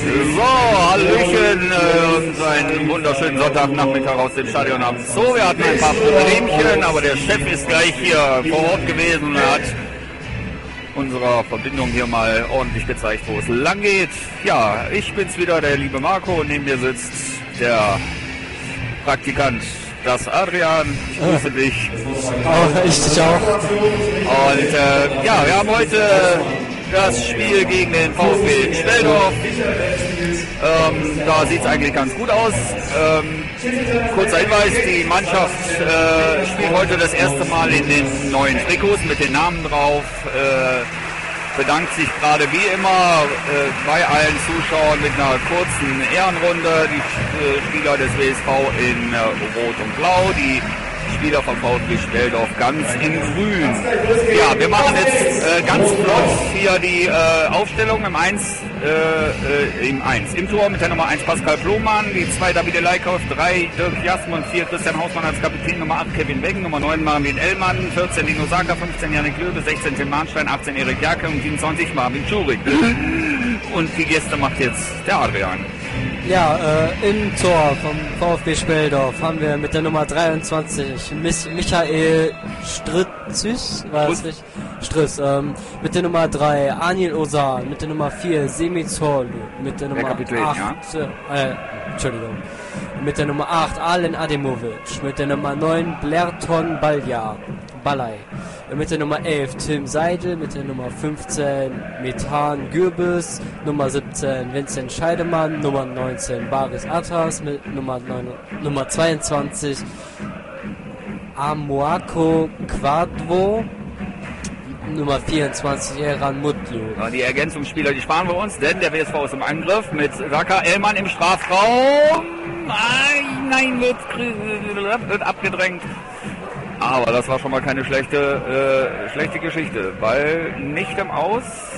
So, Hallöchen und einen wunderschönen Sonntagnachmittag aus dem Stadion am Zoo. Wir hatten ein paar Problemchen, aber der Chef ist gleich hier vor Ort gewesen und hat unserer Verbindung hier mal ordentlich gezeigt, wo es lang geht. Ja, ich bin's wieder, der liebe Marco, und neben mir sitzt der Praktikant, das Adrian. Ich grüße dich. Oh, ich dich auch. Und ja, wir haben heute das Spiel gegen den VfB Speldorf. Da sieht es eigentlich ganz gut aus. Kurzer Hinweis, die Mannschaft spielt heute das erste Mal in den neuen Trikots mit den Namen drauf. Bedankt sich gerade wie immer bei allen Zuschauern mit einer kurzen Ehrenrunde. Die Spieler des WSV in Rot und Blau, die Spieler vom VfB Speldorf ganz in Grün. Ja, wir machen jetzt ganz flott hier die Aufstellung im 1. Im Tor mit der Nummer 1 Pascal Blomann, die 2 Davide Leikhoff, 3 Dirk Jasmund, 4 Christian Hausmann als Kapitän, Nummer 8 Kevin Weggen, Nummer 9 Marvin Ellmann, 14 Dino Saka, 15 Janik Löwe, 16 Tim Mahnstein, 18 Erik Jacke und 27 Marvin Schurig. Und die Gäste macht jetzt der Adrian. Ja, im Tor vom VfB Speldorf haben wir mit der Nummer 23 Michael Stritzüs, war das richtig? Striss, mit der Nummer 3 Anil Ozan, mit der Nummer 4 Semi Zorlu, mit der Nummer 8, Entschuldigung, mit der Nummer 8 Alen Ademovic, mit der Nummer 9 Blerton Balay, mit der Nummer 11 Tim Seidel, mit der Nummer 15 Methan Gürbis, Nummer 17 Vincent Scheidemann, Nummer 19 Baris Atas, mit Nummer 22 Amoako Quadvo, Nummer 24 Eran Mutlu. Die Ergänzungsspieler, die sparen wir uns, denn der WSV ist im Angriff mit Saka Ellmann im Strafraum. Nein, wird abgedrängt. Aber das war schon mal keine schlechte Geschichte, weil nicht im Aus.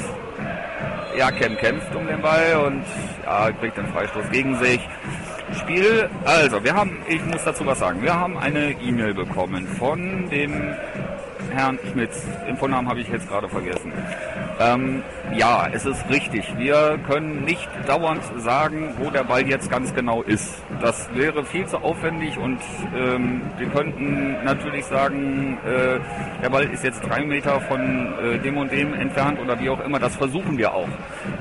Jakem kämpft um den Ball und kriegt den Freistoß gegen sich. Spiel, also ich muss dazu was sagen, wir haben eine E-Mail bekommen von dem Herrn Schmitz, den Vornamen habe ich jetzt gerade vergessen. Ja, es ist richtig. Wir können nicht dauernd sagen, wo der Ball jetzt ganz genau ist. Das wäre viel zu aufwendig und wir könnten natürlich sagen, der Ball ist jetzt 3 Meter von dem und dem entfernt oder wie auch immer. Das versuchen wir auch.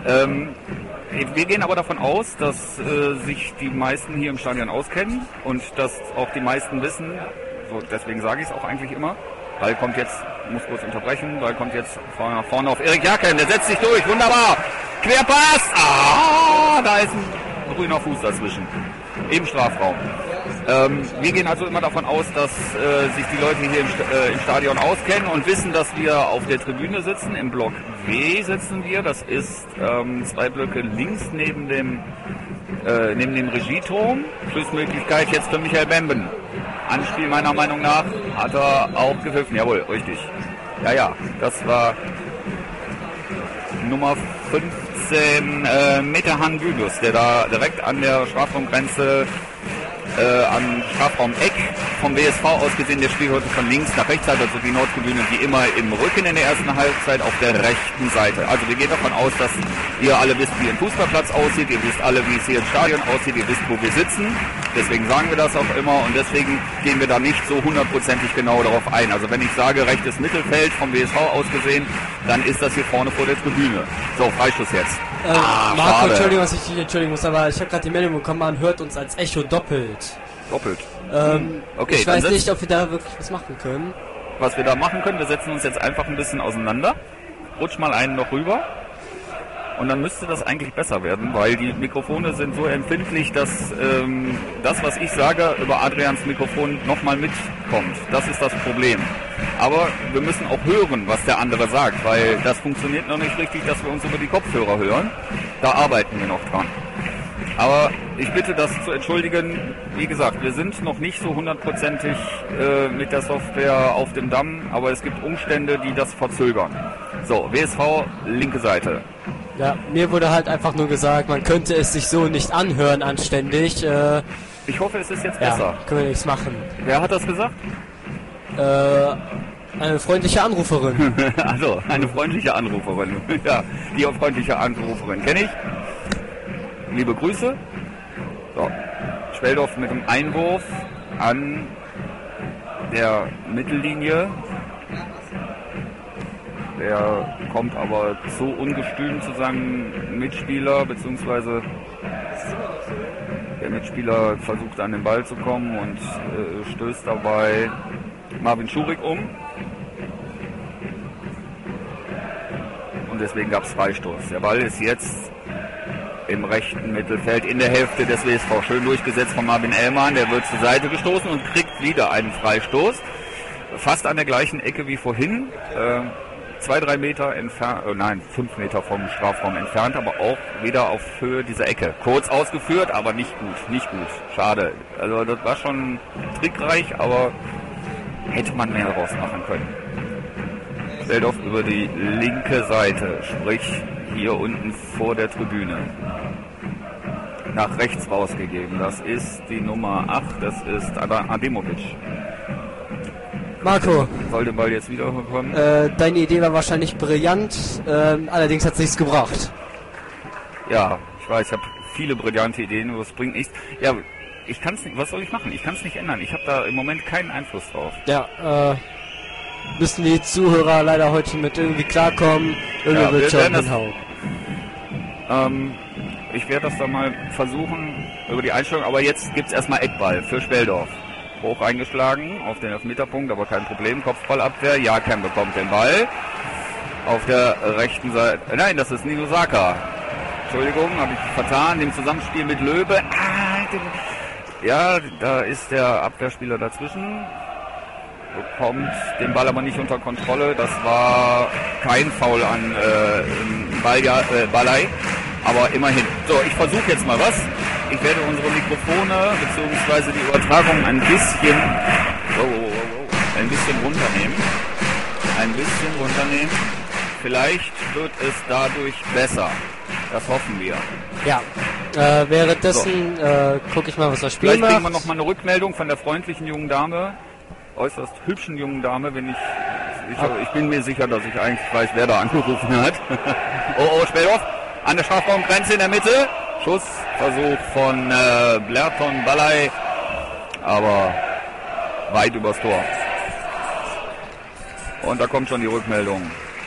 Wir gehen aber davon aus, dass sich die meisten hier im Stadion auskennen und dass auch die meisten wissen, so, deswegen sage ich es auch eigentlich immer, Ball kommt jetzt, muss kurz unterbrechen, Ball kommt jetzt vorne auf Erik Jacken, der setzt sich durch, wunderbar, Querpass, da ist ein grüner Fuß dazwischen, im Strafraum. Wir gehen also immer davon aus, dass sich die Leute hier im Stadion auskennen und wissen, dass wir auf der Tribüne sitzen, im Block W sitzen wir, das ist 2 Blöcke links neben dem Regieturm, Schlussmöglichkeit jetzt für Michael Bemben. Anspiel meiner Meinung nach hat er auch gepfiffen. Jawohl, richtig. Ja, das war Nummer 15 Metehan Gübus, der da direkt an der Strafraumgrenze am Strafraum-Eck vom WSV aus gesehen, der spielt heute von links nach rechts, also die Nordtribüne wie immer im Rücken in der ersten Halbzeit auf der rechten Seite. Also wir gehen davon aus, dass ihr alle wisst, wie ein Fußballplatz aussieht, ihr wisst alle, wie es hier im Stadion aussieht, ihr wisst, wo wir sitzen. Deswegen sagen wir das auch immer und deswegen gehen wir da nicht so hundertprozentig genau darauf ein. Also wenn ich sage rechtes Mittelfeld vom WSV aus gesehen, dann ist das hier vorne vor der Tribüne. So, Freistoß jetzt. Marco, Entschuldigung, dass ich dich entschuldigen muss, aber ich habe gerade die Meldung bekommen, man hört uns als Echo doppelt. Okay, ich weiß nicht, ob wir da wirklich was machen können. Was wir da machen können, wir setzen uns jetzt einfach ein bisschen auseinander. Rutsch mal einen noch rüber. Und dann müsste das eigentlich besser werden, weil die Mikrofone sind so empfindlich, dass das, was ich sage, über Adrians Mikrofon nochmal mitkommt. Das ist das Problem. Aber wir müssen auch hören, was der andere sagt, weil das funktioniert noch nicht richtig, dass wir uns über die Kopfhörer hören. Da arbeiten wir noch dran. Aber ich bitte das zu entschuldigen. Wie gesagt, wir sind noch nicht so hundertprozentig mit der Software auf dem Damm, aber es gibt Umstände, die das verzögern. So, WSV, linke Seite. Ja, mir wurde halt einfach nur gesagt, man könnte es sich so nicht anhören anständig. Ich hoffe, es ist jetzt besser. Ja, können wir nichts machen. Wer hat das gesagt? Eine freundliche Anruferin. Also, eine freundliche Anruferin. Ja, die freundliche Anruferin kenne ich. liebe Grüße. So, Speldorf mit dem Einwurf an der Mittellinie. Der kommt aber zu ungestüm zu seinem Mitspieler, beziehungsweise der Mitspieler versucht an den Ball zu kommen und stößt dabei Marvin Schurig um. Und deswegen gab es Freistoß. Der Ball ist jetzt im rechten Mittelfeld in der Hälfte des WSV. Schön durchgesetzt von Marvin Ellmann. Der wird zur Seite gestoßen und kriegt wieder einen Freistoß. Fast an der gleichen Ecke wie vorhin. 2-3 Meter entfernt, 5 Meter vom Strafraum entfernt, aber auch wieder auf Höhe dieser Ecke. Kurz ausgeführt, aber nicht gut. Schade. Also das war schon trickreich, aber hätte man mehr draus machen können. Speldorf über die linke Seite, sprich hier unten vor der Tribüne. Nach rechts rausgegeben. Das ist die Nummer 8, das ist Ademovic. Marco, soll den Ball jetzt wieder bekommen? Deine Idee war wahrscheinlich brillant, allerdings hat es nichts gebracht. Ja, ich weiß, ich habe viele brillante Ideen, aber es bringt nichts. Ja, ich kann es nicht, was soll ich machen? Ich kann es nicht ändern. Ich habe da im Moment keinen Einfluss drauf. Ja, müssen die Zuhörer leider heute mit irgendwie klarkommen. Irgendwie wird schon hinhauen. Ich werde das dann mal versuchen über die Einstellung, aber jetzt gibt es erstmal Eckball für Speldorf. Hoch eingeschlagen auf den Elfmeterpunkt, aber kein Problem. Kopfballabwehr, Jakem bekommt den Ball. Auf der rechten Seite, nein, das ist Nino Saka. Entschuldigung, habe ich vertan, im Zusammenspiel mit Löbe. Ja, da ist der Abwehrspieler dazwischen. Bekommt den Ball aber nicht unter Kontrolle. Das war kein Foul an Balay, aber immerhin. So, ich versuche jetzt mal was. Ich werde unsere Mikrofone bzw. die Übertragung ein bisschen runternehmen. Vielleicht wird es dadurch besser. Das hoffen wir. Ja, währenddessen gucke ich mal, was das Spiel macht. Vielleicht kriegen wir noch mal eine Rückmeldung von der freundlichen jungen Dame, äußerst hübschen jungen Dame, ich bin mir sicher, dass ich eigentlich weiß, wer da angerufen hat. Oh, Speldorf an der Strafraumgrenze in der Mitte. Schussversuch von Blerton Balay, aber weit übers Tor. Und da kommt schon die Rückmeldung.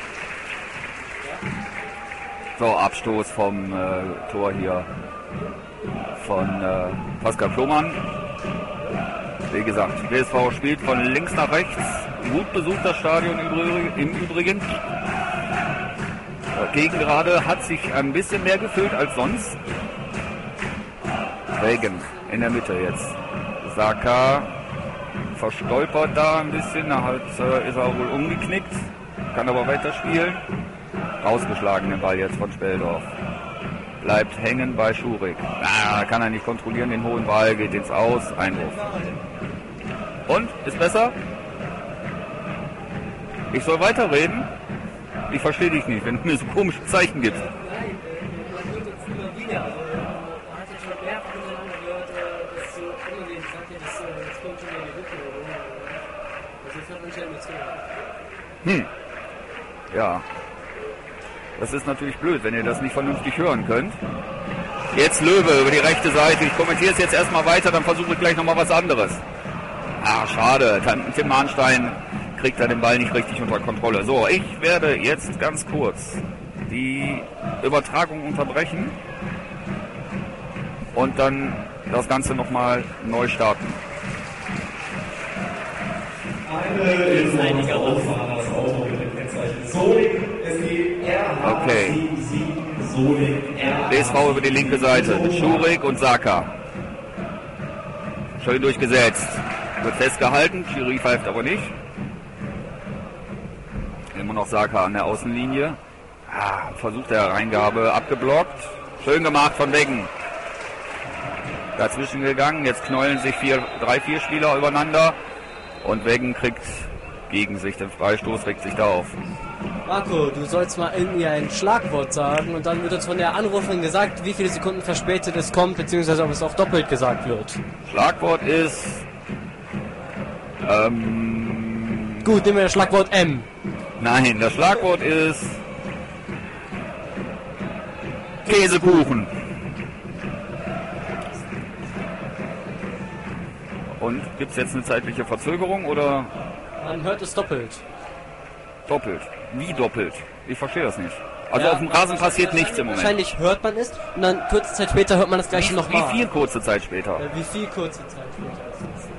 So, Abstoß vom Tor hier von Pascal Plohmann. Wie gesagt, WSV spielt von links nach rechts. Gut besucht das Stadion im Übrigen. Gegen gerade hat sich ein bisschen mehr gefüllt als sonst. Regen in der Mitte jetzt. Saka verstolpert da ein bisschen, ist er wohl umgeknickt, kann aber weiterspielen. Rausgeschlagen den Ball jetzt von Speldorf. Bleibt hängen bei Schurig. Kann er nicht kontrollieren, den hohen Ball, geht ins Aus, Einwurf. Und, ist besser? Ich soll weiterreden? Ich verstehe dich nicht, wenn du mir so komische Zeichen gibst. Ja. Das ist natürlich blöd, wenn ihr das nicht vernünftig hören könnt. Jetzt Löwe über die rechte Seite. Ich kommentiere es jetzt erstmal weiter, dann versuche ich gleich nochmal was anderes. Schade. Tim Mahnstein kriegt er den Ball nicht richtig unter Kontrolle. So, ich werde jetzt ganz kurz die Übertragung unterbrechen und dann das Ganze nochmal neu starten. Okay. BSV über die linke Seite mit Schurig und Saka. Schön durchgesetzt. Wird festgehalten, Schiri pfeift aber nicht. Immer noch Saka an der Außenlinie. Versucht der Reingabe, abgeblockt. Schön gemacht von Weggen. Dazwischen gegangen, jetzt knäulen sich 3-4 Spieler übereinander. Und Weggen kriegt gegen sich den Freistoß, regt sich da auf. Marco, du sollst mal irgendwie ein Schlagwort sagen und dann wird uns von der Anruferin gesagt, wie viele Sekunden verspätet es kommt, beziehungsweise ob es auch doppelt gesagt wird. Schlagwort ist... Gut, nehmen wir das Schlagwort M. Nein, das Schlagwort ist... Käsekuchen. Und gibt es jetzt eine zeitliche Verzögerung oder? Man hört es doppelt. Doppelt? Wie doppelt? Ich verstehe das nicht. Also Ja, auf dem Rasen passiert nichts im Moment. Wahrscheinlich hört man es und dann kurze Zeit später hört man das gleiche nochmal. Wie viel kurze Zeit später? Wie viel kurze Zeit später ist das?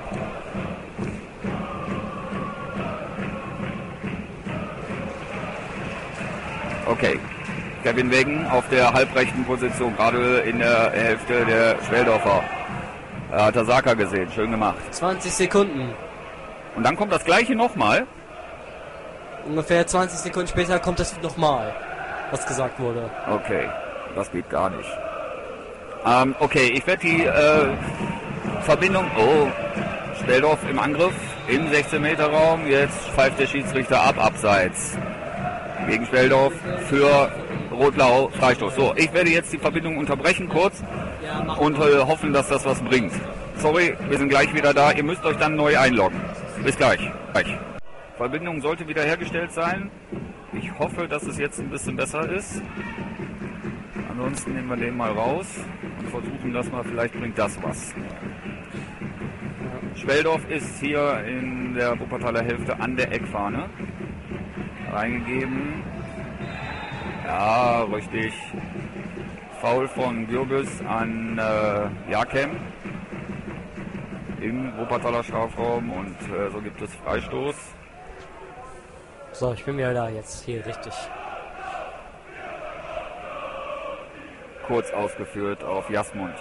Okay. Kevin Wegen auf der halbrechten Position, gerade in der Hälfte der Schweldorfer. Hat der Saka gesehen, schön gemacht. 20 Sekunden. Und dann kommt das gleiche nochmal. Ungefähr 20 Sekunden später kommt es nochmal, was gesagt wurde. Okay, das geht gar nicht. Okay, ich werde die Verbindung... Oh, Speldorf im Angriff im 16-Meter-Raum. Jetzt pfeift der Schiedsrichter ab, abseits. Gegen Speldorf für Rot-Blau Freistoß. So, ich werde jetzt die Verbindung unterbrechen kurz und hoffen, dass das was bringt. Sorry, wir sind gleich wieder da. Ihr müsst euch dann neu einloggen. Bis gleich. Verbindung sollte wiederhergestellt sein. Ich hoffe, dass es jetzt ein bisschen besser ist. Ansonsten nehmen wir den mal raus und versuchen das mal. Vielleicht bringt das was. Speldorf ist hier in der Wuppertaler Hälfte an der Eckfahne. Reingegeben. Ja, richtig. Foul von Gürbüz an Jakem im Wuppertaler Strafraum und so gibt es Freistoß. So, ich bin wieder da jetzt hier richtig. Kurz ausgeführt auf Jasmund.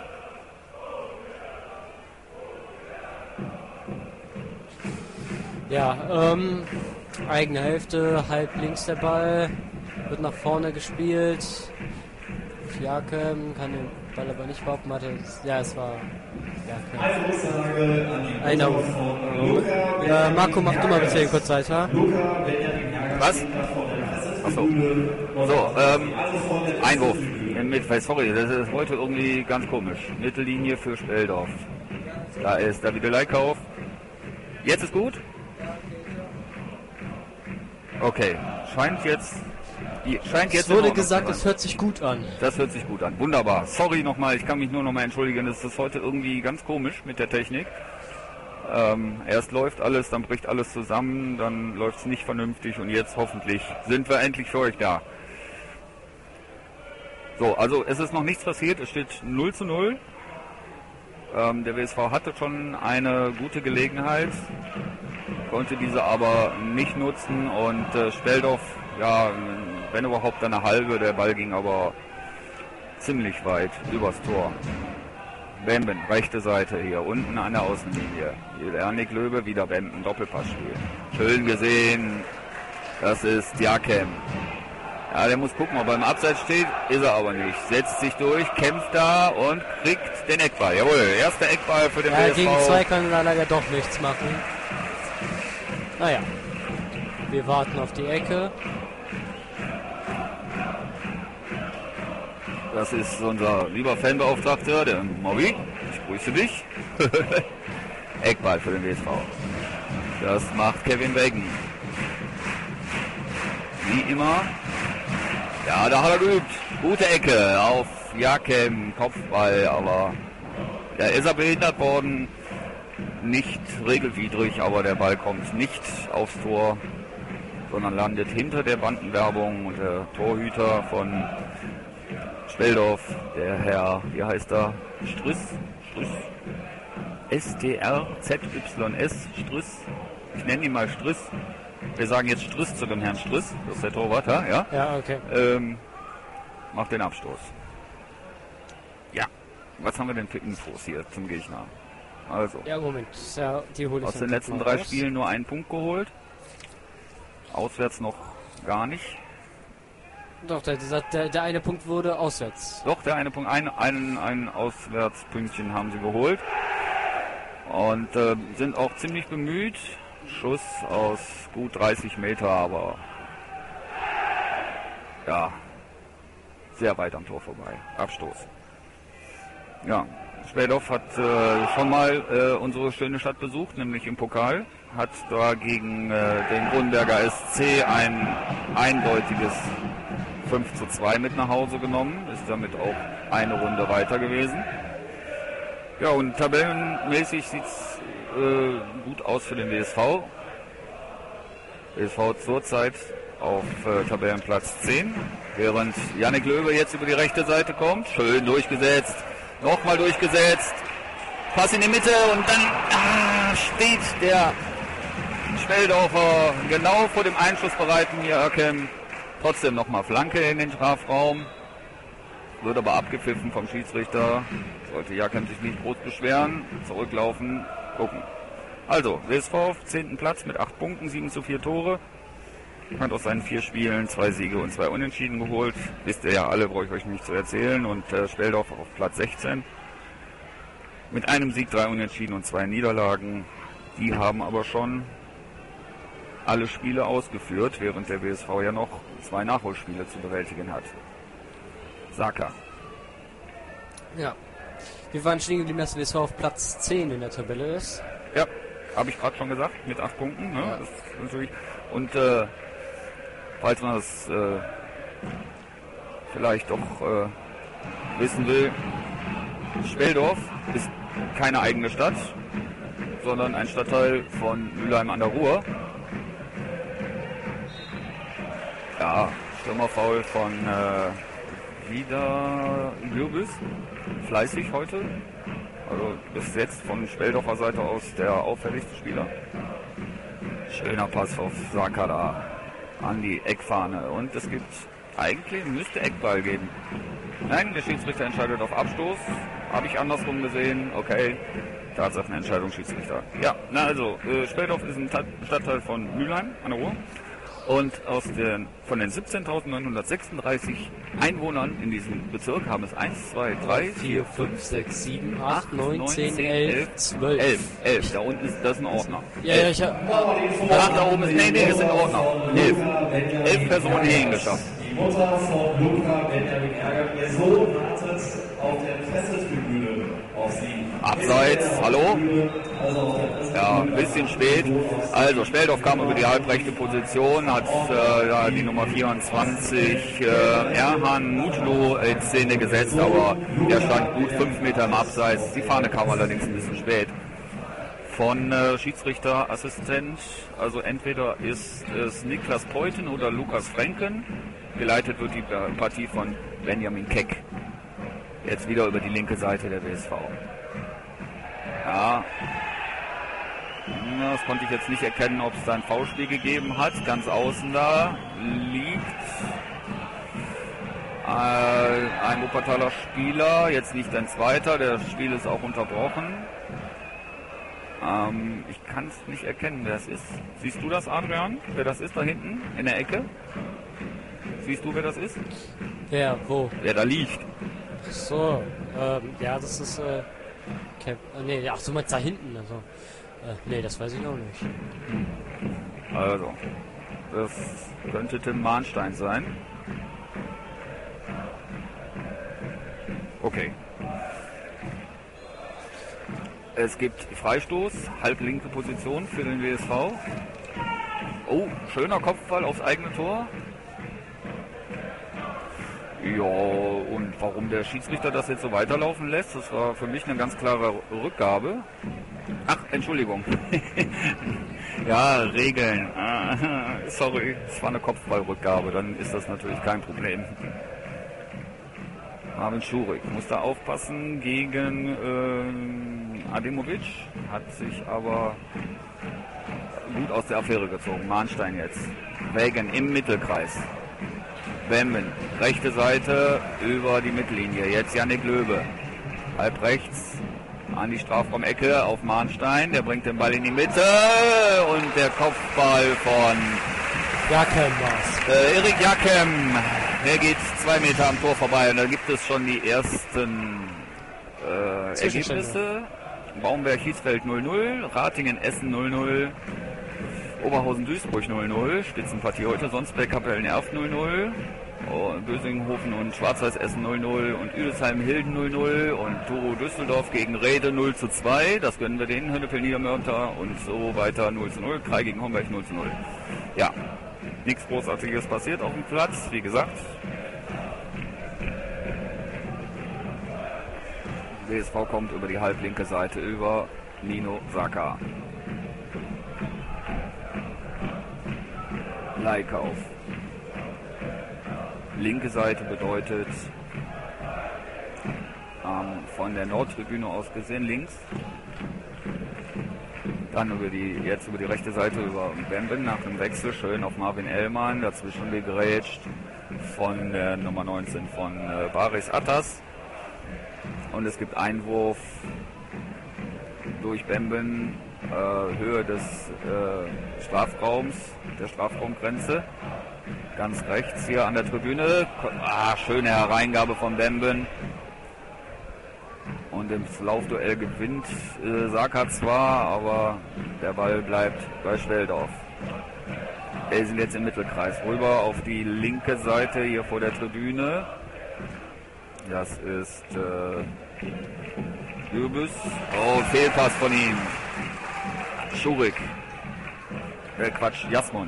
Ja, eigene Hälfte, halb links der Ball, wird nach vorne gespielt. Jakem kann den Ball aber nicht behaupten, ja, es war Jakem. Einer. Ja, Marco, mach du mal bitte kurz weiter. Was? Achso. So, Einwurf. Sorry, das ist heute irgendwie ganz komisch. Mittellinie für Speldorf. Da ist David Leikauf. Jetzt ist gut? Okay, scheint jetzt es wurde gesagt, es hört sich gut an. Das hört sich gut an. Wunderbar. Sorry nochmal, ich kann mich nur nochmal entschuldigen. Es ist heute irgendwie ganz komisch mit der Technik. Erst läuft alles, dann bricht alles zusammen, dann läuft es nicht vernünftig und jetzt hoffentlich sind wir endlich für euch da. So, also es ist noch nichts passiert, es steht 0:0. Der WSV hatte schon eine gute Gelegenheit, konnte diese aber nicht nutzen und Speldorf, ja, wenn überhaupt eine halbe, der Ball ging aber ziemlich weit übers Tor. Bemben, rechte Seite hier, unten an der Außenlinie. Janik Löwe, wieder Bemben, Doppelpassspiel. Schön gesehen, das ist Jakem. Ja, der muss gucken, ob er im Abseits steht, ist er aber nicht. Setzt sich durch, kämpft da und kriegt den Eckball. Jawohl, erster Eckball für den WSV. Gegen zwei kann er leider doch nichts machen. Naja, wir warten auf die Ecke. Das ist unser lieber Fanbeauftragter, der Mobby. Ich grüße dich. Eckball für den WSV. Das macht Kevin Wegen. Wie immer. Ja, da hat er geübt. Gute Ecke auf Jakem, Kopfball, aber da ist er behindert worden. Nicht regelwidrig, aber der Ball kommt nicht aufs Tor, sondern landet hinter der Bandenwerbung und der Torhüter von Speldorf, der Herr, wie heißt er? Strüss? S-T-R-Z-Y-S, Strüss. Ich nenne ihn mal Strüss. Wir sagen jetzt Strüss zu dem Herrn Strüss, das ist der Torwart, ja? Ja, okay. Macht den Abstoß. Ja, was haben wir denn für Infos hier zum Gegner? Also, ja, Moment, ja, die hole ich aus den letzten 3 Spielen nur 1 Punkt geholt. Auswärts noch gar nicht. Doch, der eine Punkt wurde auswärts. Doch, der eine Punkt, ein Auswärtspünktchen haben sie geholt. Und sind auch ziemlich bemüht. Schuss aus gut 30 Meter, aber ja, sehr weit am Tor vorbei. Abstoß. Ja, Speldorf hat schon mal unsere schöne Stadt besucht, nämlich im Pokal. Hat da gegen den Grunberger SC ein eindeutiges 5:2 mit nach Hause genommen. Ist damit auch eine Runde weiter gewesen. Ja, und tabellenmäßig sieht es gut aus für den WSV. WSV zurzeit auf Tabellenplatz 10, während Yannick Löwe jetzt über die rechte Seite kommt. Schön durchgesetzt, nochmal durchgesetzt. Pass in die Mitte und dann steht der Speldorfer genau vor dem einschussbereiten Jakem. Trotzdem nochmal Flanke in den Strafraum. Wird aber abgepfiffen vom Schiedsrichter. Sollte Jakem sich nicht groß beschweren. Zurücklaufen, gucken. Also, WSV auf 10. Platz mit 8 Punkten, 7:4 Tore. Hat aus seinen 4 Spielen 2 Siege und 2 Unentschieden geholt. Wisst ihr ja alle, brauche ich euch nicht zu erzählen. Und Speldorfer auf Platz 16. Mit einem Sieg, 3 Unentschieden und 2 Niederlagen. Die haben aber schon alle Spiele ausgeführt, während der WSV ja noch 2 Nachholspiele zu bewältigen hat. Saka. Ja. Wir waren stehen geblieben, dass WSV auf Platz 10 in der Tabelle ist. Ja, habe ich gerade schon gesagt, mit 8 Punkten. Ne? Ja. Das ist natürlich. Und falls man das vielleicht doch wissen will, Speldorf ist keine eigene Stadt, sondern ein Stadtteil von Mülheim an der Ruhr. Ja, Stürmerfoul von wieder Gürbis. Fleißig heute. Also bis jetzt von Speldorfer Seite aus der auffälligste Spieler. Schöner Pass auf Saka da an die Eckfahne. Und es gibt eigentlich, müsste Eckball geben. Nein, der Schiedsrichter entscheidet auf Abstoß. Habe ich andersrum gesehen. Okay, Tatsachenentscheidung Schiedsrichter. Ja, na also, Speldorf ist ein Stadtteil von Mülheim an der Ruhr. Und von den 17.936 Einwohnern in diesem Bezirk haben es 1, 2, 3, 4, 5, 6, 7, 8, 9, 10, 11, 12. 11. Da unten ist das ein Ordner. Ja, ich hab... Da oben ist, nee, das sind Ordner. 11 Personen hierhin geschafft. Die Mutter von Luca Benjamin Ärger, ihr Sohn wartet auf der Pressetribüne auf sie. Abseits, hallo? Ja, ein bisschen spät. Also Speldorf kam über die halbrechte Position, hat die Nummer 24 Erhan Mutlu in Szene gesetzt, aber der stand gut 5 Meter im Abseits. Die Fahne kam allerdings ein bisschen spät. Von Schiedsrichterassistent, also entweder ist es Niklas Peuten oder Lukas Frenken. Geleitet wird die Partie von Benjamin Keck. Jetzt wieder über die linke Seite der WSV. Ja, das konnte ich jetzt nicht erkennen, ob es da ein Foulspiel gegeben hat. Ganz außen da liegt ein Wuppertaler Spieler, jetzt nicht ein zweiter, das Spiel ist auch unterbrochen. Ich kann es nicht erkennen, wer es ist. Siehst du das, Adrian? Wer das ist da hinten in der Ecke? Siehst du, wer das ist? Ja, wo? Wer da liegt. So, ja, das ist, nee, ach so, mal da hinten, also, nee, das weiß ich auch nicht. Also, das könnte Tim Mahnstein sein. Okay. Es gibt Freistoß, halblinke Position für den WSV. Oh, schöner Kopfball aufs eigene Tor. Ja, und warum der Schiedsrichter das jetzt so weiterlaufen lässt, das war für mich eine ganz klare Rückgabe. Ach, Entschuldigung. Ja, Regeln. Sorry, es war eine Kopfballrückgabe, dann ist das natürlich kein Problem. Marvin Schurig muss da aufpassen gegen Ademovic, hat sich aber gut aus der Affäre gezogen. Mahnstein jetzt. Wegen im Mittelkreis. Bemben, rechte Seite über die Mittellinie. Jetzt Yannick Löwe. Halb rechts an die Strafraumecke auf Mahnstein. Der bringt den Ball in die Mitte und der Kopfball von Jakem war's. Erik Jakem. Der geht 2 Meter am Tor vorbei und da gibt es schon die ersten Ergebnisse. Baumberg-Hiesfeld 0-0, Ratingen-Essen 0-0, Oberhausen-Duisburg 0-0, Spitzenpartie heute, Sonsbeck-Kapellen-Erft 0-0, Bösinghofen und Schwarzweiß-Essen 0-0 und Üdesheim-Hilden 0-0 und Toro Düsseldorf gegen Rede 0-2, das gönnen wir denen, Hönnepel-Niedermörter und so weiter 0-0, Krei gegen Homberg 0-0. Ja, nichts Großartiges passiert auf dem Platz, wie gesagt. WSV kommt über die halblinke Seite über Nino Saka. Leikauf. Linke Seite bedeutet von der Nordtribüne aus gesehen links. Dann jetzt über die rechte Seite über Bemben nach dem Wechsel schön auf Marvin Ellmann, dazwischen gegrätscht von der Nummer 19 von Baris Attas. Und es gibt Einwurf durch Bemben, Höhe des Strafraums, der Strafraumgrenze. Ganz rechts hier an der Tribüne. Schöne Hereingabe von Bemben. Und im Laufduell gewinnt Saka zwar, aber der Ball bleibt bei Schweldorf. Wir sind jetzt im Mittelkreis. Rüber auf die linke Seite hier vor der Tribüne. Das ist Gürbüz. Oh, Fehlpass von ihm. Schurig. Jasmund.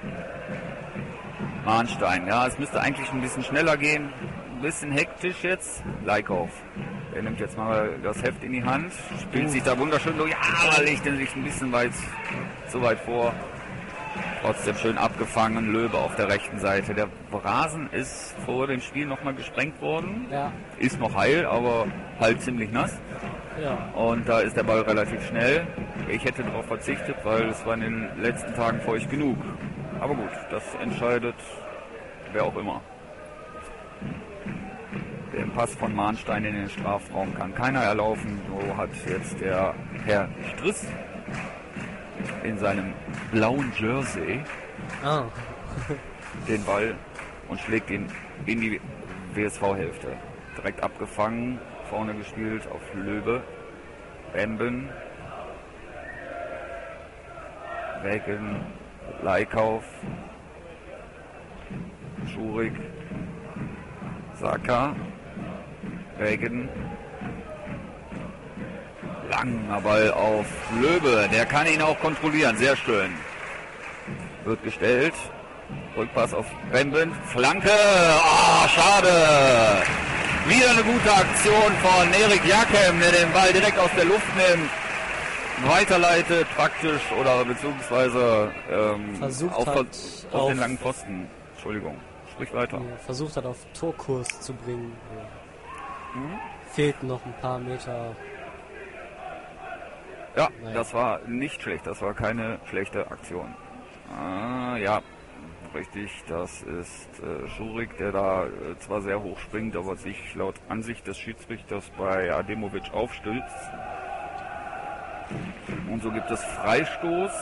Mahnstein. Ja, es müsste eigentlich ein bisschen schneller gehen. Ein bisschen hektisch jetzt. Leikauf. Er nimmt jetzt mal das Heft in die Hand. Spielt sich da wunderschön durch. Ja, aber legt er sich ein bisschen zu weit vor. Trotzdem schön abgefangen. Löwe auf der rechten Seite. Der Rasen ist vor dem Spiel nochmal gesprengt worden. Ja. Ist noch heil, aber halt ziemlich nass. Ja. Und da ist der Ball relativ schnell. Ich hätte darauf verzichtet, weil es war in den letzten Tagen feucht genug. Aber gut, das entscheidet wer auch immer. Den Pass von Mahnstein in den Strafraum kann keiner erlaufen. So hat jetzt der Herr Striss in seinem blauen Jersey den Ball und schlägt ihn in die WSV-Hälfte. Direkt abgefangen, vorne gespielt auf Löwe. Bemben. Wegen. Leikauf. Schurig. Saka. Wegen. Langer Ball auf Löwe. Der kann ihn auch kontrollieren. Sehr schön. Wird gestellt. Rückpass auf Bemben. Flanke. Schade. Wieder eine gute Aktion von Erik Jakem, der den Ball direkt aus der Luft nimmt. Weiterleitet praktisch oder beziehungsweise auf den langen Pfosten. Entschuldigung. Sprich weiter. Versucht hat auf Torkurs zu bringen. Fehlten noch ein paar Meter. Ja, das war nicht schlecht. Das war keine schlechte Aktion. Ja, richtig. Das ist Schurig, der da zwar sehr hoch springt, aber sich laut Ansicht des Schiedsrichters bei Ademovic aufstützt. Und so gibt es Freistoß.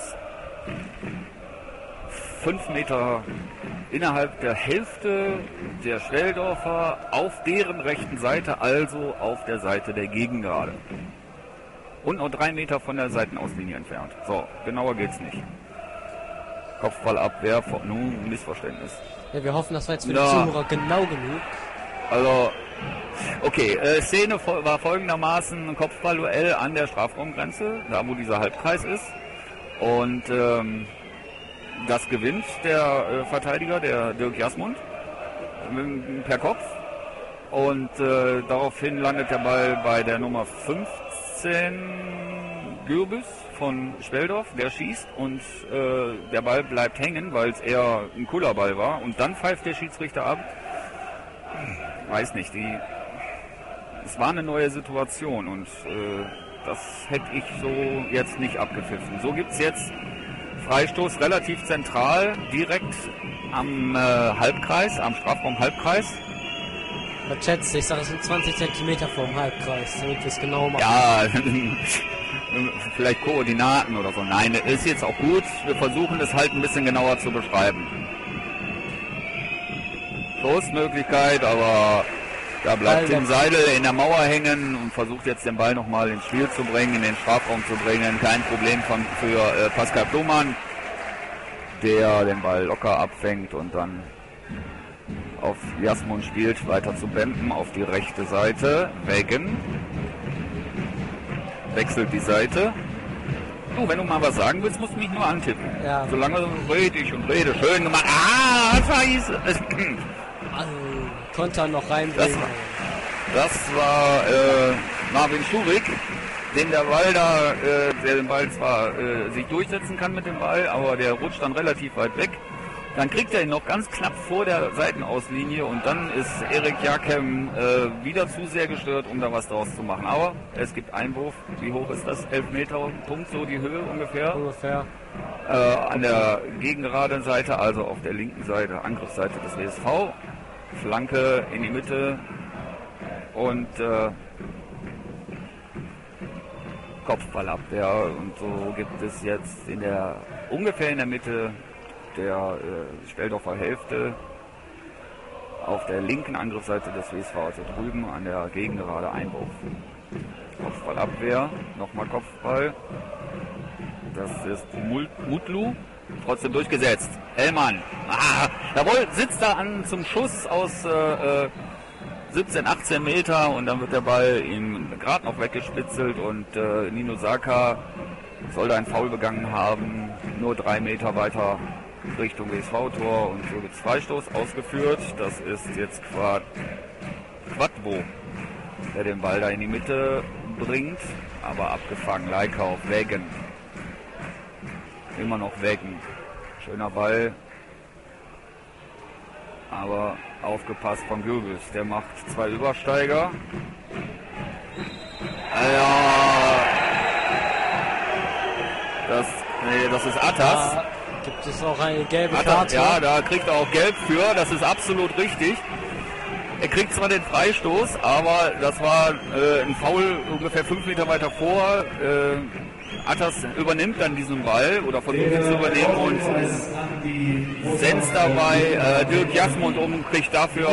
5 Meter innerhalb der Hälfte der Schweldorfer auf deren rechten Seite, also auf der Seite der Gegengerade. Und noch 3 Meter von der Seitenauslinie entfernt. So, genauer geht's nicht. Kopfballabwehr, nun Missverständnis. Ja, wir hoffen, das war jetzt für die Zuhörer genau genug. Also, okay, Szene war folgendermaßen: ein Kopfballduell an der Strafraumgrenze, da wo dieser Halbkreis ist. Und das gewinnt der Verteidiger, der Dirk Jasmund, per Kopf. Und daraufhin landet der Ball bei der Nummer 15 Gürbüz von Schweldorf, der schießt und der Ball bleibt hängen, weil es eher ein Kullerball war. Und dann pfeift der Schiedsrichter ab. Weiß nicht, es war eine neue Situation und das hätte ich so jetzt nicht abgepfiffen. So gibt es jetzt Freistoß relativ zentral, direkt am Halbkreis, am Strafraum Halbkreis. Was schätzt du? Ich sage, es sind 20 cm vom Halbkreis, damit wir es genau machen. Ja, vielleicht Koordinaten oder so. Nein, ist jetzt auch gut. Wir versuchen es halt ein bisschen genauer zu beschreiben. Schussmöglichkeit, aber da bleibt Tim Seidel in der Mauer hängen und versucht jetzt den Ball nochmal ins Spiel zu bringen, in den Strafraum zu bringen. Kein Problem für Pascal Ploman, der den Ball locker abfängt und dann auf Jasmund spielt, weiter zu Bemben auf die rechte Seite. Wegen wechselt die Seite. Du, wenn du mal was sagen willst, musst du mich nur antippen. Ja. Solange rede ich und rede. Schön gemacht. Scheiße. Konter noch reinbringen. Das war Marvin Schurig, den der Ball da, der den Ball zwar sich durchsetzen kann mit dem Ball, aber der rutscht dann relativ weit weg. Dann kriegt er ihn noch ganz knapp vor der Seitenauslinie und dann ist Erik Jakem wieder zu sehr gestört, um da was draus zu machen. Aber es gibt Einwurf. Wie hoch ist das? 11 Meter, Punkt, so die Höhe ungefähr. An der gegengeraden Seite, also auf der linken Seite, Angriffsseite des WSV. Flanke in die Mitte und Kopfballabwehr. Und so gibt es jetzt ungefähr in der Mitte der Speldorfer Hälfte auf der linken Angriffsseite des WSV, also drüben an der Gegengerade Einwurf. Kopfballabwehr, nochmal Kopfball. Das ist Mutlu, trotzdem durchgesetzt. Hellmann, jawohl, sitzt da an zum Schuss aus 17, 18 Meter und dann wird der Ball ihm gerade noch weggespitzelt und Nino Saka soll da ein Foul begangen haben, nur 3 Meter weiter Richtung WSV-Tor und so wird Freistoß ausgeführt. Das ist jetzt Quadbo, der den Ball da in die Mitte bringt, aber abgefangen. Leikauf, Wägen. Immer noch Wägen. Schöner Ball, aber aufgepasst von Goebbels. Der macht 2 Übersteiger. Das ist Attas. Gibt es auch eine gelbe Karte? Ja, da kriegt er auch gelb für, das ist absolut richtig. Er kriegt zwar den Freistoß, aber das war ein Foul ungefähr 5 Meter weiter vor. Attas übernimmt dann diesen Ball oder versucht ihn zu übernehmen und senzt dabei Dirk Jasmund um, kriegt dafür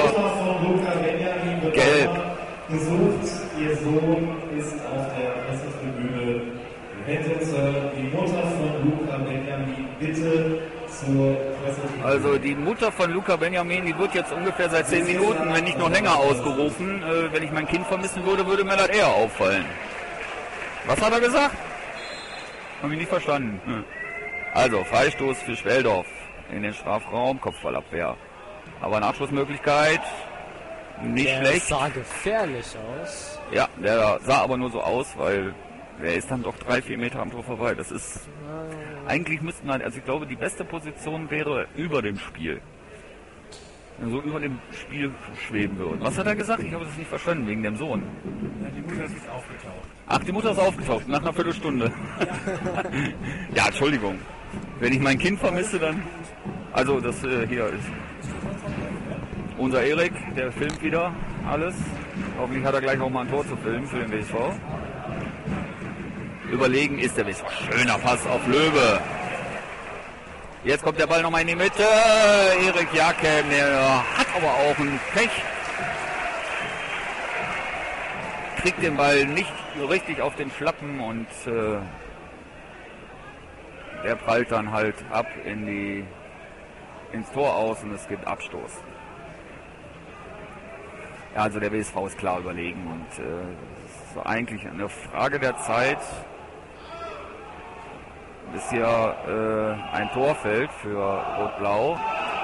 gelb. Gesucht, ihr Sohn ist auf der Pressetribüne. Hättet die Mutter von Luca Benjamin bitte zur Pressetribüne. Also die Mutter von Luca Benjamin, die wird jetzt ungefähr seit 10 Minuten, wenn nicht noch länger, ausgerufen. Wenn ich mein Kind vermissen würde, würde mir das eher auffallen. Was hat er gesagt? Hab ich nicht verstanden. Also Freistoß für Speldorf in den Strafraum, Kopfballabwehr. Aber Nachschussmöglichkeit nicht schlecht. Der sah gefährlich aus. Ja, der sah aber nur so aus, weil der ist dann doch 3-4 Meter am Tor vorbei. Das ist, eigentlich müssten wir, also ich glaube, die beste Position wäre über dem Spiel. So über dem Spiel schweben würde. Was hat er gesagt? Ich habe das nicht verstanden, wegen dem Sohn. Ja, die Mutter ist aufgetaucht. Ach, die Mutter ist aufgetaucht, nach einer Viertelstunde. Ja, Entschuldigung. Wenn ich mein Kind vermisse, dann... Also, das hier ist unser Erik, der filmt wieder alles. Hoffentlich hat er gleich auch mal ein Tor zu filmen für den WSV. Überlegen ist der WSV. Schöner Pass auf Löwe. Jetzt kommt der Ball nochmal in die Mitte. Erik Jakem, der hat aber auch ein Pech. Kriegt den Ball nicht richtig auf den Schlappen und der prallt dann halt ab ins Tor aus und es gibt Abstoß. Ja, also der WSV ist klar überlegen und es ist eigentlich eine Frage der Zeit, bis hier ein Tor fällt für Rot-Blau.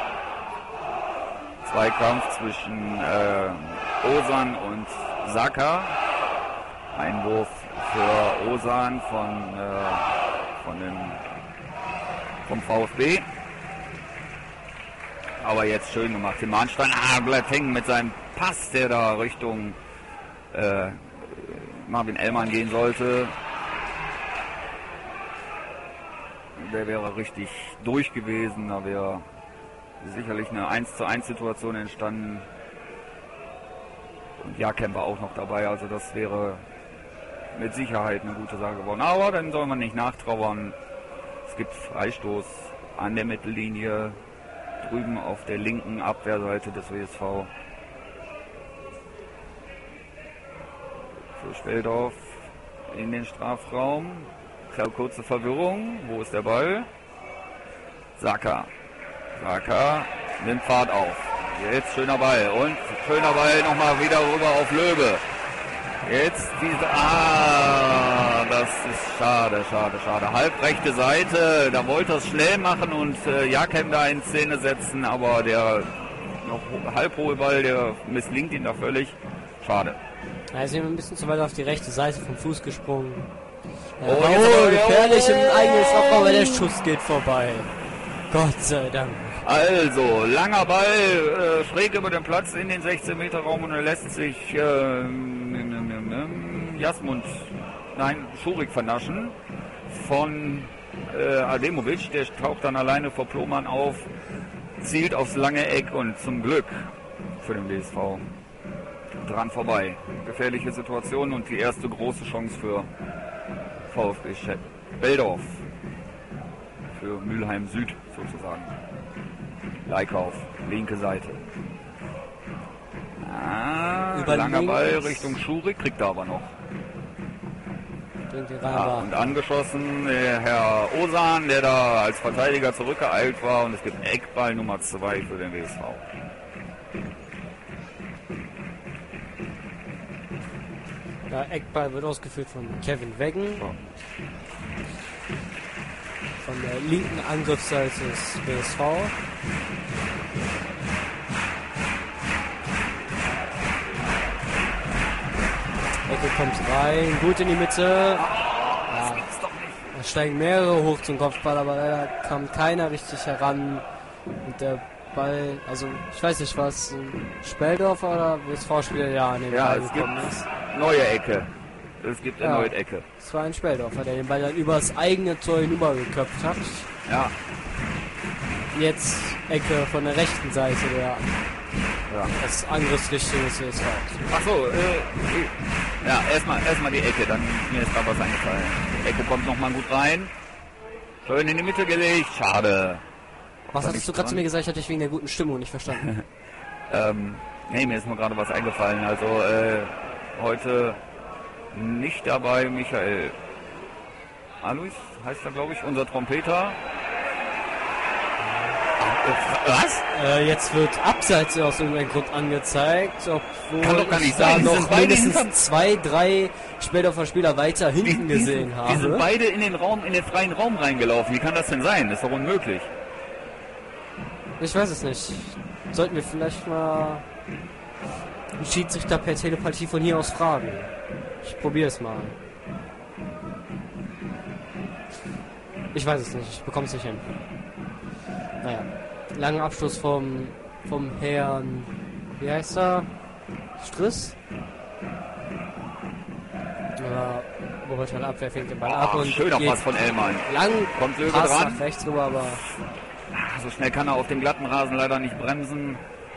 Zweikampf zwischen Osan und Saka. Einwurf für Osan vom VfB. Aber jetzt schön gemacht. Den Mahnstein bleibt hängen mit seinem Pass, der da Richtung Marvin Ellmann gehen sollte. Der wäre richtig durch gewesen. Da wäre sicherlich eine 1:1 Situation entstanden. Und Jakem war auch noch dabei. Also das wäre mit Sicherheit eine gute Sache geworden. Aber dann soll man nicht nachtrauern. Es gibt Freistoß an der Mittellinie. Drüben auf der linken Abwehrseite des WSV. Für Speldorf in den Strafraum. Kurze Verwirrung. Wo ist der Ball? Saka. Saka nimmt Fahrt auf. Jetzt schöner Ball. Und schöner Ball nochmal wieder rüber auf Löwe. Jetzt diese... das ist schade. Halbrechte Seite. Da wollte er es schnell machen und Jakem da in Szene setzen. Aber der noch halbhohe Ball, der misslingt ihn da völlig. Schade. Ja, ist ein bisschen zu weit auf die rechte Seite vom Fuß gesprungen. Ja, Oh, jetzt aber- gefährlich im eigenen Strafraum, aber der Schuss geht vorbei. Gott sei Dank. Also, langer Ball, schräg über den Platz in den 16-Meter-Raum und er lässt sich Schurik vernaschen von Ademovic. Der taucht dann alleine vor Ploman auf, zielt aufs lange Eck und zum Glück für den WSV dran vorbei. Gefährliche Situation und die erste große Chance für VfB Beldorf. Für Mülheim Süd sozusagen. Leikauf, linke Seite. Über Langer links. Ball Richtung Schurik, kriegt er aber noch. Bringt den rein, Ja, aber und angeschossen Herr Osan, der da als Verteidiger zurückgeeilt war. Und es gibt Eckball Nummer 2 für den WSV. ja, Eckball wird ausgeführt von Kevin Weggen. Von der linken Angriffsseite des WSV. Ecke kommt rein, gut in die Mitte. Ja, da steigen mehrere hoch zum Kopfball, aber leider kam keiner richtig heran. Und der Ball, also ich weiß nicht, was Speldorfer oder WSV-Spieler ja an den Ja, Ball es gibt gekommen ist. neue Ecke. Es gibt Ja. erneut Ecke. Es war ein Speldorfer, der den Ball dann übers eigene Tor hinübergeköpft hat. Ja, Jetzt Ecke von der rechten Seite der ja. das Angriffsrichtung des WSV. Ach so, ja, erstmal die Ecke, dann mir ist da was eingefallen. Die Ecke kommt nochmal gut rein. Schön in die Mitte gelegt, schade. Was War hattest nicht du gerade zu dran. mir gesagt? Hatte ich wegen der guten Stimmung nicht verstanden. Nee, mir ist nur gerade was eingefallen. Also heute nicht dabei Michael Alois, heißt er glaube ich, unser Trompeter. Was? Jetzt wird abseits aus irgendeinem Grund angezeigt, obwohl Kann doch gar nicht ich da sein, die noch sind beide mindestens hinterm- 2, 3 Speldorfer Spieler weiter hinten gesehen Die sind habe. beide in den freien Raum reingelaufen. Wie kann das denn sein? Das ist doch unmöglich. Ich weiß es nicht. Sollten wir vielleicht mal den Schiedsrichter per Telepathie von hier aus fragen. Ich probiere es mal. Ich weiß es nicht, ich bekomme es nicht hin. Naja, langer Abschluss vom Herrn, wie heißt er? Striss? Ja, Obertal Abwehr fängt den Ball ab und Schöner geht Pass von Ellmann. lang, Kommt Löwe Pass dran. nach rechts rüber, aber So schnell kann er auf dem glatten Rasen leider nicht bremsen.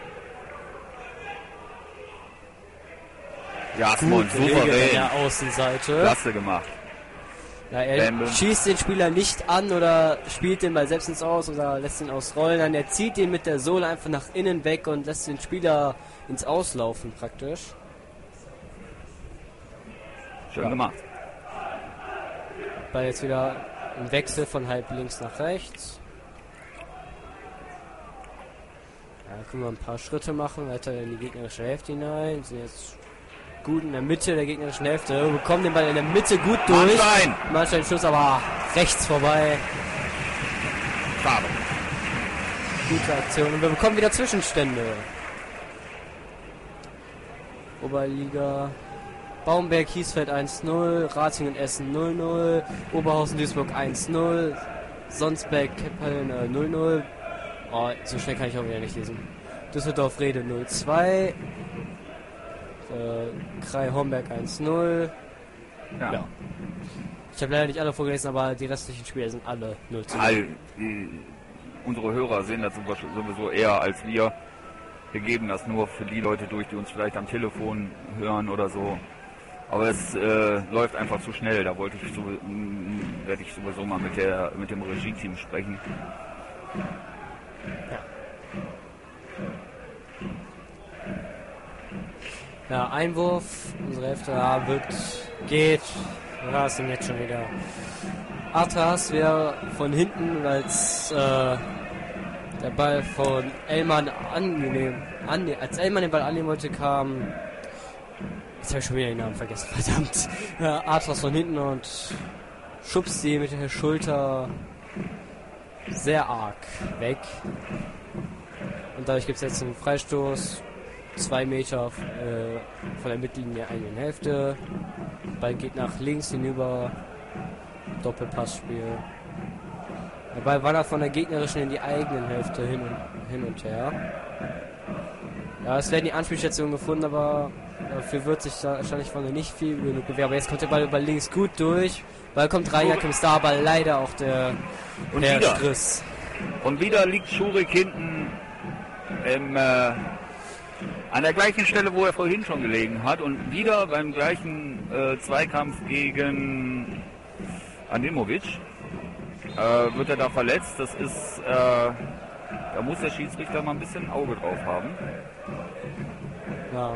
Jasmund, gut Wege an souverän. der Außenseite. Klasse gemacht. Ja, er Bam. schießt den Spieler nicht an oder spielt den Ball selbst ins Aus oder lässt ihn ausrollen. Nein, er zieht den mit der Sohle einfach nach innen weg und lässt den Spieler ins Auslaufen praktisch. Schön Ja. gemacht. Ball jetzt wieder im Wechsel von halb links nach rechts. Ja, können wir ein paar Schritte machen, weiter in die gegnerische Hälfte hinein. Sind jetzt gut in der Mitte der gegnerischen Hälfte. Wir bekommen den Ball in der Mitte gut durch. Mannstein. Mannstein Schuss, aber rechts vorbei. Schade. Gute Aktion. Und wir bekommen wieder Zwischenstände. Oberliga. Baumberg, Hiesfeld 1-0, Ratingen, Essen 0-0, Oberhausen, Duisburg 1-0, Sonsbeck, Keppeln 0-0. Oh, so schnell kann ich auch wieder nicht lesen. Düsseldorf, Rede 0-2, Krei, Homberg 1-0. Ja. Ja. Ich habe leider nicht alle vorgelesen, aber die restlichen Spiele sind alle 0-0. Unsere Hörer sehen das sowieso eher als wir. Wir geben das nur für die Leute durch, die uns vielleicht am Telefon hören oder so. Aber es läuft einfach zu schnell. Da werde ich sowieso mal mit dem Regie-Team sprechen. Ja, Einwurf, unsere Hälfte geht. Ja, ist denn jetzt schon wieder. Arthas wäre von hinten, als der Ball von Ellmann als Ellmann den Ball annehmen wollte, kam. Jetzt habe ich schon wieder den Namen vergessen, verdammt. Ja, Arthas von hinten und schubst sie mit der Schulter sehr arg weg. Und dadurch gibt es jetzt einen Freistoß 2 Meter von der Mittellinie eigenen Hälfte. Ball geht nach links hinüber. Doppelpassspiel. Der Ball war da von der gegnerischen in die eigenen Hälfte hin und her. Ja, es werden die Anspielstationen gefunden, aber dafür wird sich wahrscheinlich von der nicht viel genug gewährt. Aber jetzt kommt der Ball über links gut durch. Ball kommt rein, Jakim ist da, aber leider auch der Striss. Und wieder liegt Schurik hinten an der gleichen Stelle, wo er vorhin schon gelegen hat. Und wieder beim gleichen Zweikampf gegen Andimovic wird er da verletzt. Das ist, da muss der Schiedsrichter mal ein bisschen Auge drauf haben. Ja.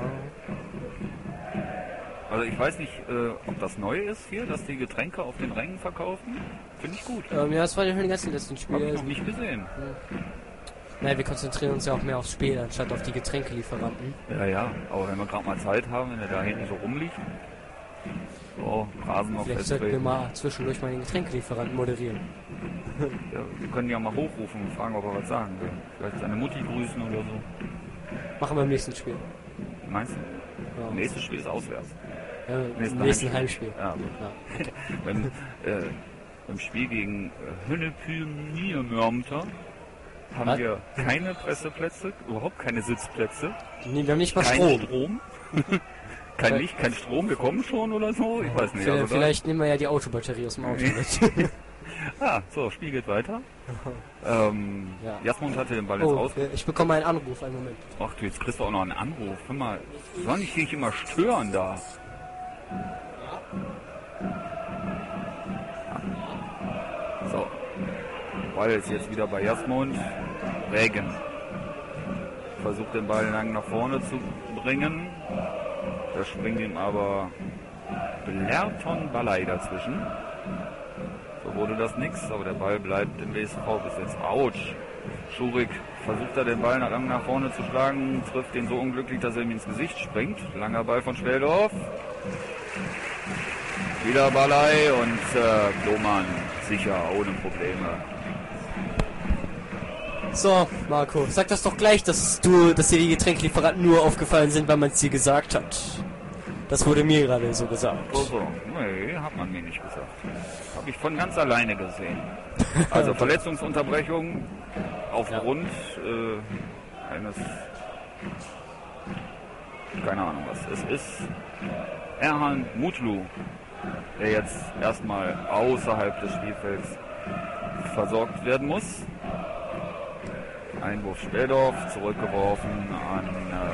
Also ich weiß nicht, ob das neu ist hier, dass die Getränke auf den Rängen verkaufen. Finde ich gut. Ja, das war ja schon die ganzen letzten Spiele. Habe ich noch nicht gesehen. Naja, wir konzentrieren uns ja auch mehr aufs Spiel, anstatt auf die Getränkelieferanten. Ja, aber wenn wir gerade mal Zeit haben, wenn er da hinten so rumliegt. So, Rasen auf Vielleicht sollten wir mal zwischendurch mal den Getränkelieferanten moderieren. Ja, wir können ja mal hochrufen und fragen, ob er was sagen will. Vielleicht seine Mutti grüßen oder so. Machen wir im nächsten Spiel. Meinst du? Ja. Nächstes Spiel ist auswärts. Im nächsten Heimspiel. Ja, gut. Ja, okay. Beim Spiel gegen Hönnepyr-Niemörmter haben Was? wir keine Presseplätze, überhaupt keine Sitzplätze. Nee, wir haben nicht mal Kein Strom. Kein Licht, kein Strom, wir kommen schon oder so? Ich weiß nicht. Vielleicht nehmen wir ja die Autobatterie aus dem Auto mit. So, Spiel geht weiter. Ja. Jasmund hatte den Ball jetzt aus. Ich bekomme einen Anruf, einen Moment. Ach du, jetzt kriegst du auch noch einen Anruf. Hör mal, soll ich dich immer stören da? So. Ball ist jetzt wieder bei Jasmund. Regen versucht den Ball lang nach vorne zu bringen. Da springt ihm aber Blerton Balay dazwischen. So wurde das nichts, aber der Ball bleibt im WSV bis jetzt. Autsch! Schurik versucht da den Ball lang nach vorne zu schlagen, trifft den so unglücklich, dass er ihm ins Gesicht springt. Langer Ball von Speldorf. Wieder Balay und Lohmann sicher, ohne Probleme. So, Marco, sag das doch gleich, dass dir die Getränkelieferanten nur aufgefallen sind, weil man es dir gesagt hat. Das wurde mir gerade so gesagt. So. Nee, hat man mir nicht gesagt. Habe ich von ganz alleine gesehen. Also Verletzungsunterbrechung aufgrund eines... Keine Ahnung was. Es ist Erhan Mutlu, der jetzt erstmal außerhalb des Spielfelds versorgt werden muss. Einwurf Speldorf, zurückgeworfen an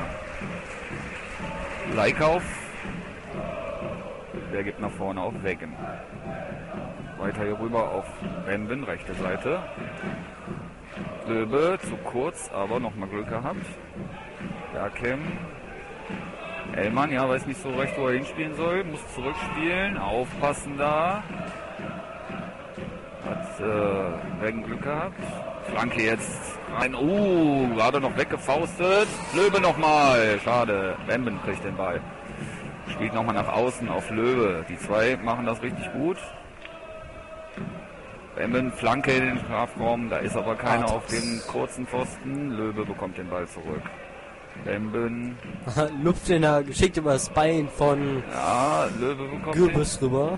Leikauf. Der gibt nach vorne auf Wegen. Weiter hier rüber auf Benben, rechte Seite. Löbe zu kurz, aber nochmal Glück gehabt. Jakim. Ellmann, ja, weiß nicht so recht, wo er hinspielen soll. Muss zurückspielen. Aufpassen da. Hat Wegen Glück gehabt. Flanke jetzt rein. Gerade noch weggefaustet. Löbe nochmal. Schade. Benben kriegt den Ball. Spielt nochmal nach außen auf Löwe. Die zwei machen das richtig gut. Benben Flanke in den Strafraum. Da ist aber keiner auf dem kurzen Pfosten. Löwe bekommt den Ball zurück. Benben. Lupft den da geschickt über das Bein von Löwe bekommt Gürbis rüber.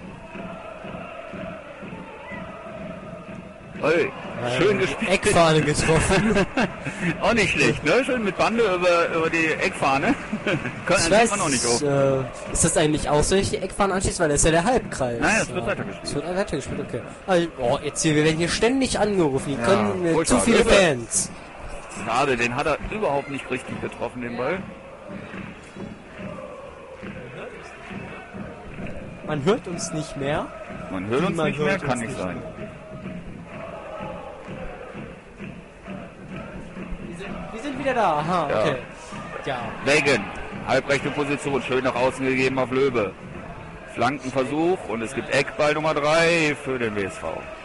Hey, schön gespielt. Eckfahne getroffen. Auch nicht schlecht, ne? Schön mit Bande über die Eckfahne. Ich weiß, man auch nicht auf. Ist das eigentlich auch so, wenn ich die Eckfahne anschließe? Weil das ist ja der Halbkreis. Nein, es wird weitergespielt. Es wird weitergespielt, okay. Also, jetzt hier, wir werden hier ständig angerufen. Hier können zu Ultra, viele Löwe. Fans. Schade, den hat er überhaupt nicht richtig getroffen, den Ball. Man hört uns nicht mehr. Man hört uns nicht mehr, kann nicht sein. Wir sind wieder da. Aha, Ja. okay. Ja. Wegen, halbrechte Position, schön nach außen gegeben auf Löwe. Flankenversuch und es gibt Eckball Nummer 3 für den WSV.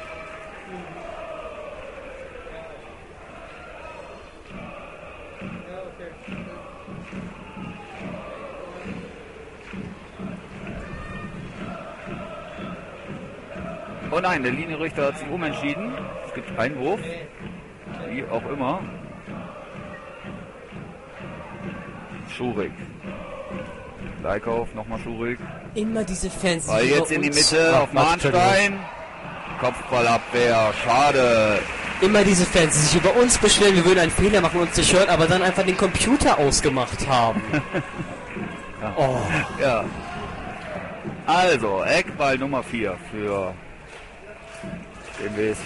Oh nein, der Linienrichter hat sich umentschieden. Es gibt Einwurf. Wie auch immer. Schurig. Leikauf, nochmal Schurig. Immer diese Fans. Ball jetzt in die Mitte auf Mahnstein. Kopfballabwehr, schade. Immer diese Fans, die sich über uns beschweren, wir würden einen Fehler machen und uns nicht hören, aber dann einfach den Computer ausgemacht haben. Ja. Oh. Ja. Also, Eckball Nummer 4 für den WSV.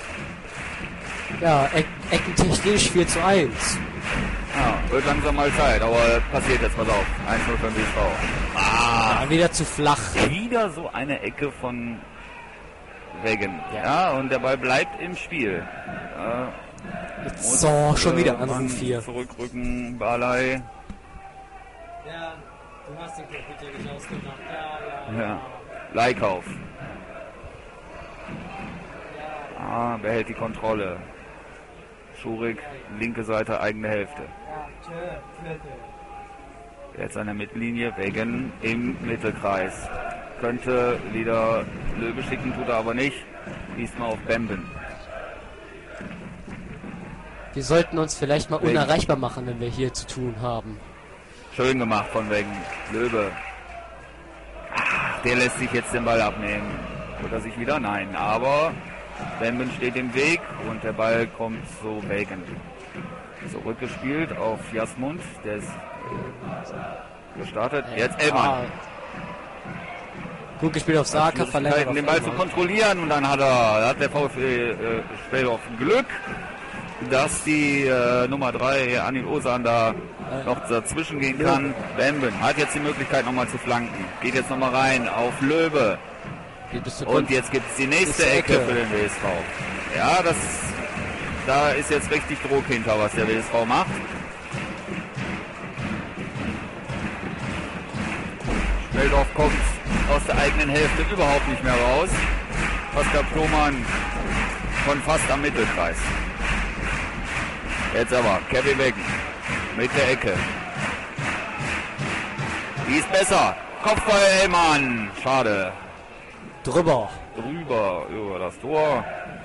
Ja, eckentechnisch 4:1. Ja, wird langsam mal Zeit, aber passiert jetzt, pass auf. 1-0 für den WSV. Ja, wieder zu flach. Wieder so eine Ecke von Wegen. Ja, und der Ball bleibt im Spiel. So, schon wieder Anruf 4. Zurückrücken, Barley. Ja, du hast den Computer nicht ausgemacht. Ja. Leikauf. Behält die Kontrolle. Schurig, linke Seite, eigene Hälfte. Jetzt an der Mittellinie, Wegen im Mittelkreis. Könnte wieder Löwe schicken, tut er aber nicht. Diesmal auf Bemben. Wir sollten uns vielleicht mal unerreichbar machen, wenn wir hier zu tun haben. Schön gemacht von Wegen. Löwe. Der lässt sich jetzt den Ball abnehmen. Wird er sich wieder? Nein. Aber Bemben steht im Weg und der Ball kommt so Wegen. Zurückgespielt auf Jasmund. Der ist gestartet. Jetzt Ellmann. Gut gespielt auf Saka, verlängert den Ball zu kontrollieren und dann hat der VfB Speldorf Glück, dass die Nummer 3 Anil Osan da noch dazwischen gehen kann. Bemben hat jetzt die Möglichkeit nochmal zu flanken. Geht jetzt nochmal rein auf Löwe. Und jetzt gibt es die nächste Ecke für den WSV. Ja, da ist jetzt richtig Druck hinter, was der WSV macht. Speldorf kommt aus der eigenen Hälfte überhaupt nicht mehr raus. Pascal Ploman von fast am Mittelkreis. Jetzt aber Kevin Wegen mit der Ecke. Die ist besser. Kopfball Ellmann. Schade. Drüber Über das Tor.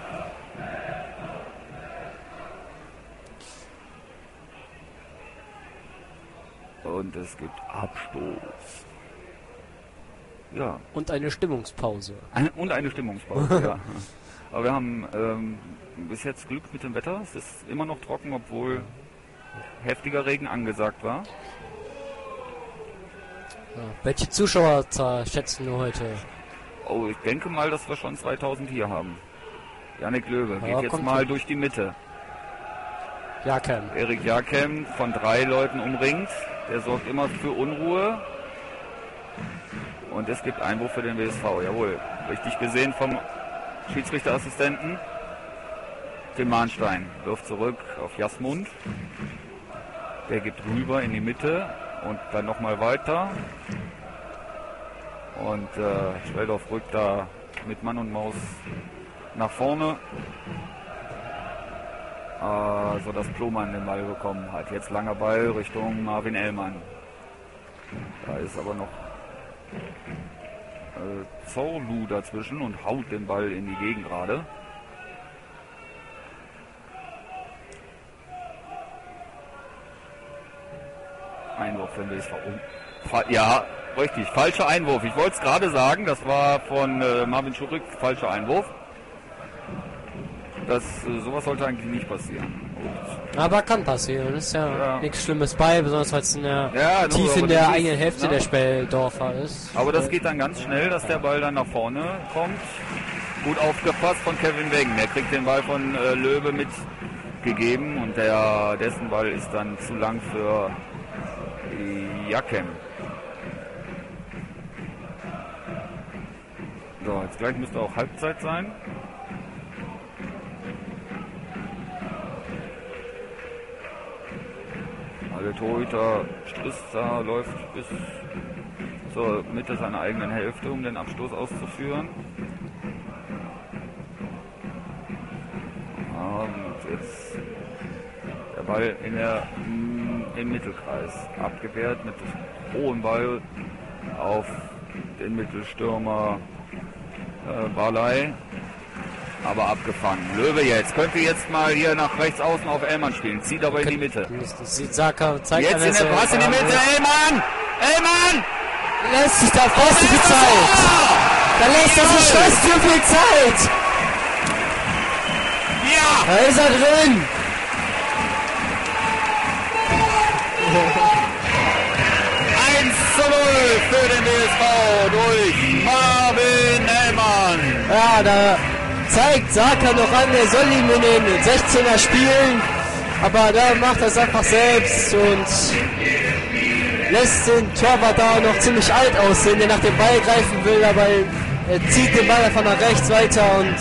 Und es gibt Abstoß. Ja. Und eine Stimmungspause. Eine Stimmungspause, ja. Aber wir haben bis jetzt Glück mit dem Wetter. Es ist immer noch trocken, obwohl heftiger Regen angesagt war. Ja. Welche Zuschauerzahl schätzen wir heute? Oh, ich denke mal, dass wir schon 2000 hier haben. Yannick Löwe geht jetzt mal hin durch die Mitte. Jakem. Erik Jakem von 3 Leuten umringt. Der sorgt immer für Unruhe. Und es gibt Einwurf für den WSV. Jawohl, richtig gesehen vom Schiedsrichterassistenten. Tim Mahnstein wirft zurück auf Jasmund. Der gibt rüber in die Mitte und dann nochmal weiter. Und Speldorf rückt da mit Mann und Maus nach vorne, sodass Ploman den Ball bekommen hat. Jetzt langer Ball Richtung Marvin Ellmann. Da ist aber noch Zorlu dazwischen und haut den Ball in die Gegengrade. Einwurf für den WSV. Ja, richtig, falscher Einwurf. Ich wollte es gerade sagen, das war von Marvin Schurig, falscher Einwurf. Sowas sollte eigentlich nicht passieren. Aber kann passieren, ist ja nichts Schlimmes bei, besonders weil es tief in der eigenen Hälfte der Speldorfer ist. Aber das geht dann ganz schnell, dass der Ball dann nach vorne kommt. Gut aufgepasst von Kevin Wegen. Der kriegt den Ball von Löwe mitgegeben und dessen Ball ist dann zu lang für Jakem. So, jetzt gleich müsste auch Halbzeit sein. Der Torhüter Strissa läuft bis zur Mitte seiner eigenen Hälfte, um den Abstoß auszuführen. Und jetzt der Ball im Mittelkreis abgewehrt mit hohem Ball auf den Mittelstürmer Barley. Aber abgefangen. Löwe jetzt. Könnte jetzt mal hier nach rechts außen auf Ellmann spielen. Zieht aber in die Mitte. Das sieht Saka, zeigt Jetzt in der Pass in die Mitte. Ellmann! Ellmann! Lässt sich da fast viel Zeit. Da lässt er sich fast zu viel Zeit. Ja! Da ist er drin. Für den BSV durch Marvin Ellmann. Ja, da zeigt Saka noch an, er soll ihn in den 16er spielen, aber da macht er es einfach selbst und lässt den Torwart da noch ziemlich alt aussehen, der nach dem Ball greifen will, aber er zieht den Ball einfach nach rechts weiter und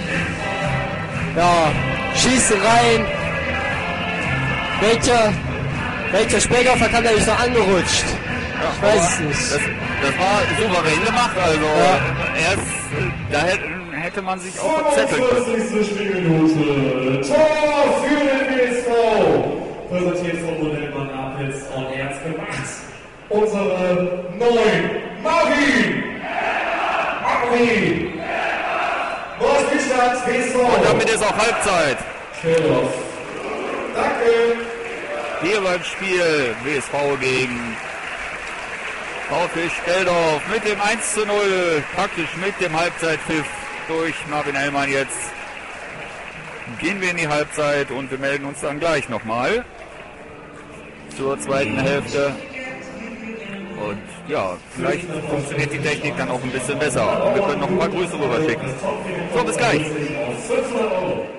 ja, schießt rein. Welcher Spähdorfer kann da nicht noch angerutscht? Ja, ich weiß es nicht. Das war souverän gemacht, also da hätte man sich auch verzetteln können. 40. Spielminute. Tor für den BSV. Präsentiert von Modellmann Apels on Erz gemacht. Unsere 9. Marvin! Neuer Spielstand, BSV. Und damit ist auch Halbzeit. Schönow. Danke. Hier beim Spiel BSV gegen VfB Speldorf mit dem 1:0, praktisch mit dem Halbzeitpfiff durch Marvin Ellmann jetzt. Gehen wir in die Halbzeit und wir melden uns dann gleich nochmal zur zweiten Hälfte. Und ja, vielleicht funktioniert die Technik dann auch ein bisschen besser. Und wir können noch ein paar Grüße rüberschicken. So, bis gleich. 500 €.